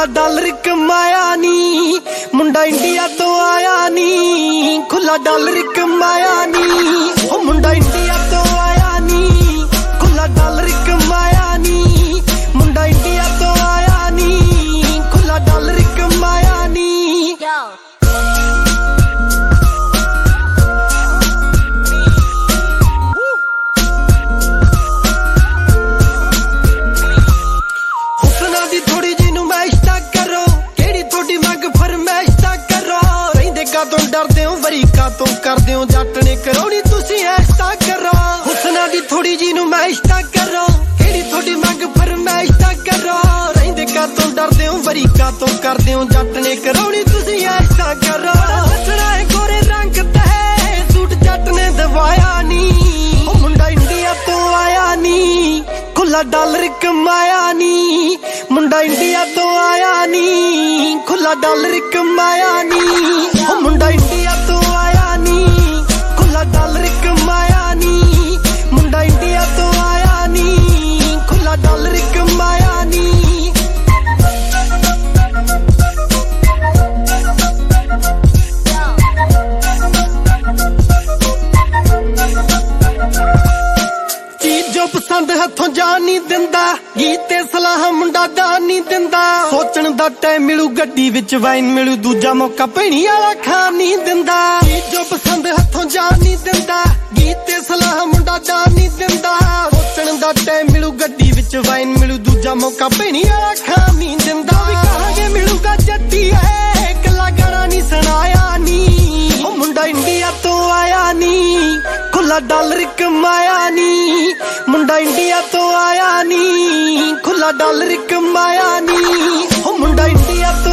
खुला डॉलर कमाया नी, मुंडा इंडिया तो आया नी, खुला डॉलर कमाया नी, ओ मुंडा इंडिया तो आया नी, खुला डॉलर कमाया नी, मुंडा इंडिया तो आया नी, खुला डॉलर कमाया नी। ਤੋਂ ਡਰਦੇ ਹੋ ਵਰੀਕਾ ਤੋਂ ਕਰਦੇ ਹੋ ਜੱਟ ਨੇ ਕਰਾਉਣੀ ਤੁਸੀਂ ਐਸਾ ਕਰੋ, ਹੁਸਨਾ ਦੀ ਥੋੜੀ ਜੀ ਨੂੰ ਮੈਸ਼ ਤਾਂ ਕਰੋ, ਕਿਹੜੀ ਤੁਹਾਡੀ ਮੰਗ ਫਰਮਾਇਸ਼ ਤਾਂ ਕਰੋ, ਰਹਿੰਦੇ ਕਾ ਤੋਂ ਡਰਦੇ ਹੋ ਵਰੀਕਾ ਤੋਂ ਕਰਦੇ ਹੋ ਜੱਟ ਨੇ ਕਰਾਉਣੀ ਤੁਸੀਂ ਐਸਾ ਕਰੋ। ਹੱਸਣਾ ਹੈ ਗੋਰੇ ਰੰਗ ਤੇ ਸੂਟ ਜੱਟ ਨੇ ਦਵਾਇਆ ਨੀ, ਉਹ ਮੁੰਡਾ ਇੰਡੀਆ ਤੋਂ ਆਇਆ ਨੀ, ਖੁੱਲਾ ਡਾਲਰ ਕਮਾਇਆ ਨੀ, ਮੁੰਡਾ ਇੰਡੀਆ ਤੋਂ ਆਇਆ ਨੀ, ਖੁੱਲਾ ਡਾਲਰ ਕਮਾਇਆ ਨੀ, ਉਹ ਮੁੰਡਾ ਇੰਡੀਆ ਤੋਂ ਆਇਆ ਨੀ, ਖੁੱਲਾ ਡਾਲਰ ਕਮਾਇਆ ਨੀ, ਮੁੰਡਾ ਇੰਡੀਆ ਤੋਂ ਆਇਆ ਨੀ, ਖੁੱਲਾ ਡਾਲਰ ਕਮਾਇਆ ਨੀ। ਜੋ ਪਸੰਦ ਹੱਥੋਂ ਜਾਣ ਨਹੀਂ ਦਿੰਦਾ, ਗੀਤ ਤੇ ਸਲਾਹ ਮੁੰਡਾ ਦਾ ਨਹੀਂ ਦਿੰਦਾ, ਸੋਚਣ ਦਾ ਟਾਈਮ ਮਿਲੂ ਗੱਡੀ ਵਿੱਚ ਵਾਈਨ ਮਿਲੂ, ਦੂਜਾ ਮੌਕਾ ਭੈਣੀ ਵਾਲਾ ਖਾਣ ਨਹੀਂ ਦਿੰਦਾ। ਜੋ ਪਸੰਦ ਹੱਥੋਂ ਜਾਣ ਨਹੀਂ ਦਿੰਦਾ, ਗੀਤ ਤੇ ਸਲਾਹ ਮੁੰਡਾ ਦਾ ਨਹੀਂ ਦਿੰਦਾ, ਸੋਚਣ ਦਾ ਟਾਈਮ ਮਿਲੂ ਗੱਡੀ ਵਿੱਚ ਵਾਈਨ ਮਿਲੂ, ਦੂਜਾ ਮੌਕਾ ਭੈਣੀ ਵਾਲਾ ਖਾਣ ਨਹੀਂ ਦਿੰਦਾ। ਵੀ ਕਹਾਂਗੇ ਮਿਲੂਗਾ ਜੱਟੀ ਐ, ਇਕੱਲਾ ਗਾਣਾ ਨਹੀਂ ਸੁਣਾਇਆ ਨੀ, ਉਹ ਮੁੰਡਾ ਇੰਡੀਆ ਤੋਂ ਆਇਆ ਨੀ, ਖੁੱਲਾ ਡਾਲਰ ਕਮਾਇਆ ਨੀ, ਮੁੰਡਾ ਇੰਡੀਆ ਤੋਂ ਆਇਆ ਨੀ, ਖੁੱਲਾ ਡਾਲਰ ਕਮਾਇਆ ਨੀ, ਉਹ ਮੁੰਡਾ ਇੰਡੀਆ